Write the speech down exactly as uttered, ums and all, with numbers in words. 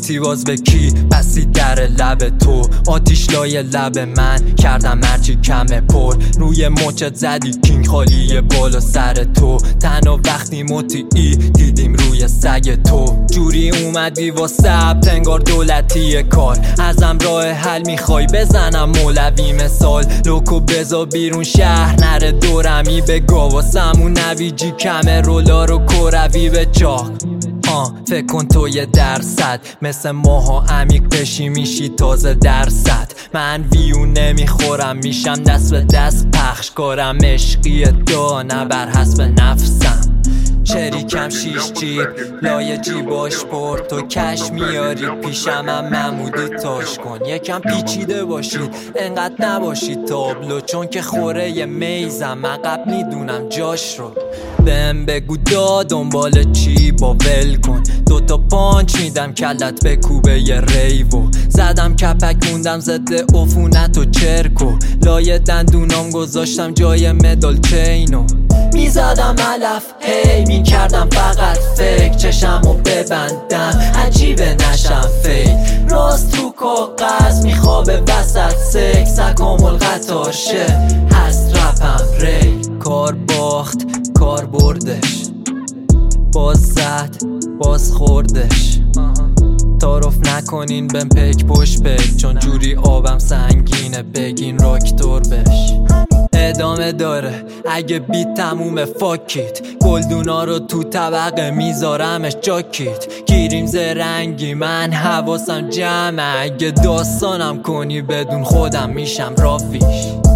قاطی باز به کی بسی در لب تو، آتیش لای لب من کردم مرچی کمه پر، روی مچت زدی کینگ خالی بالا سر تو، تنها وقتی مطیعی دیدیم روی سگ تو، جوری اومدی واسه انگار دولتی کار، ازم راه حل میخوای بزنم مولوی مثال، لوکو بزا بیرون شهر نره دورمی به گاواسمون نویجی کمه رولا رو کروی به چاق. آه فکر کن تو یه درصد مثل ماها عمیق بشی میشی تازه درصد، من ویو نمیخورم میشم دست به دست پخش کارم عشقی دانه بر حسب نفسم، شریکم شیش جیب لای جیباش پر، تو کش میاری پیشم هم ممودی تاش کن، یکم پیچیده باشید انقدر نباشید تابلو، چون که خوره یه میزم عقب میدونم جاش رو، بهم بگو دا دنبال چی با ول کن، دوتا پانچ میدم کلت به کوبه یه ریوو، زدم کپک موندم زده عفونت و چرکو، لای دندونام گذاشتم جای مدال چینو، میزدم علف هی میکردم فقط فکر چشمو ببندم عجیبه نشم فیل، راست رو کاغذ میخوابه وسط سکس اکامل قطار شه هست رپم ری، کار باخت کار بردش باز زد باز خوردش، تعارف نکنین بهم پک پشت پک چون جوری آبم سنگینه بگین راکتور بش، ادامه داره اگه بیت تمومه فاکیت، گلدونا رو تو طبقه میذارمش جاکیت، گیریم زرنگی من حواسم جمعه، اگه داستانم کنی بدون خودم میشم رافیش.